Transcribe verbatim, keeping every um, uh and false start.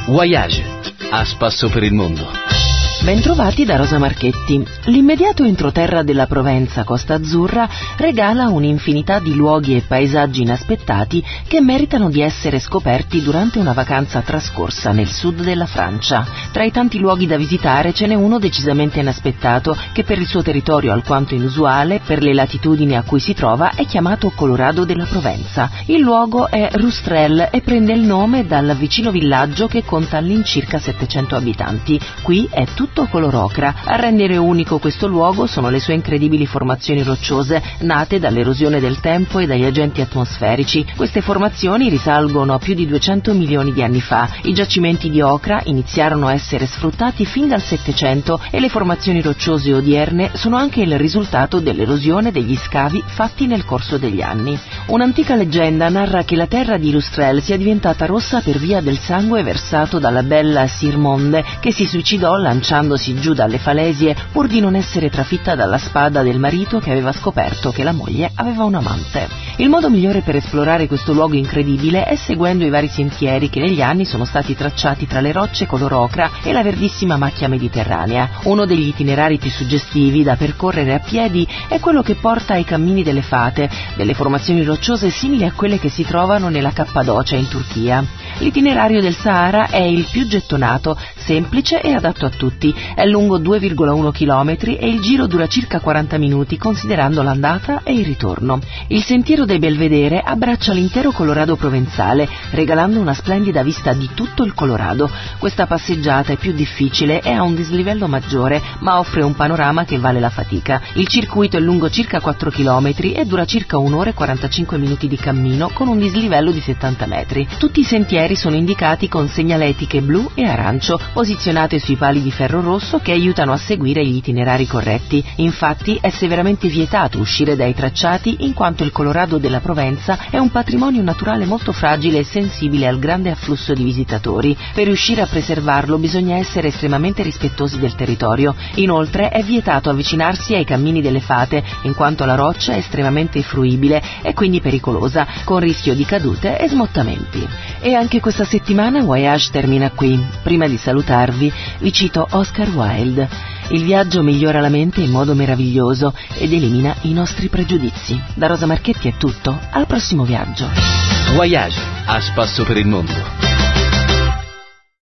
Voyage, a spasso per il mondo. Bentrovati da Rosa Marchetti. L'immediato entroterra della Provenza, Costa Azzurra, regala un'infinità di luoghi e paesaggi inaspettati che meritano di essere scoperti durante una vacanza trascorsa nel sud della Francia. Tra i tanti luoghi da visitare ce n'è uno decisamente inaspettato che per il suo territorio alquanto inusuale, per le latitudini a cui si trova, è chiamato Colorado della Provenza. Il luogo è Rustrel e prende il nome dal vicino villaggio che conta all'incirca settecento abitanti. Qui è tutto color ocra. A rendere unico questo luogo sono le sue incredibili formazioni rocciose nate dall'erosione del tempo e dagli agenti atmosferici. Queste formazioni risalgono a più di duecento milioni di anni fa. I giacimenti di ocra iniziarono a essere sfruttati fin dal Settecento e le formazioni rocciose odierne sono anche il risultato dell'erosione degli scavi fatti nel corso degli anni. Un'antica leggenda narra che la terra di Rustrel sia diventata rossa per via del sangue versato dalla bella Sirmonde, che si suicidò lanciandosi giù dalle falesie pur di non essere trafitta dalla spada del marito che aveva scoperto che la moglie aveva un amante. Il modo migliore per esplorare questo luogo incredibile è seguendo i vari sentieri che negli anni sono stati tracciati tra le rocce color ocra e la verdissima macchia mediterranea. Uno degli itinerari più suggestivi da percorrere a piedi è quello che porta ai cammini delle fate, delle formazioni rocciose simili a quelle che si trovano nella Cappadocia in Turchia. L'itinerario del Sahara è il più gettonato, semplice e adatto a tutti. È lungo due virgola uno chilometri e il giro dura circa quaranta minuti considerando l'andata e il ritorno. Il sentiero dei Belvedere abbraccia l'intero Colorado provenzale, regalando una splendida vista di tutto il Colorado. Questa passeggiata è più difficile e ha un dislivello maggiore, ma offre un panorama che vale la fatica. Il circuito è lungo circa quattro chilometri e dura circa un'ora e quarantacinque minuti di cammino con un dislivello di settanta metri. Tutti i sentieri sono indicati con segnaletiche blu e arancio, posizionate sui pali di ferro rosso che aiutano a seguire gli itinerari corretti. Infatti è severamente vietato uscire dai tracciati in quanto il Colorado della Provenza è un patrimonio naturale molto fragile e sensibile al grande afflusso di visitatori. Per riuscire a preservarlo bisogna essere estremamente rispettosi del territorio. Inoltre è vietato avvicinarsi ai cammini delle fate in quanto la roccia è estremamente fruibile e quindi pericolosa, con rischio di cadute e smottamenti. E anche questa settimana Voyage termina qui. Prima di salutarvi vi cito Oscar Wilde. Il viaggio migliora la mente in modo meraviglioso ed elimina i nostri pregiudizi. Da Rosa Marchetti è tutto, al prossimo viaggio. Voyage, a spasso per il mondo.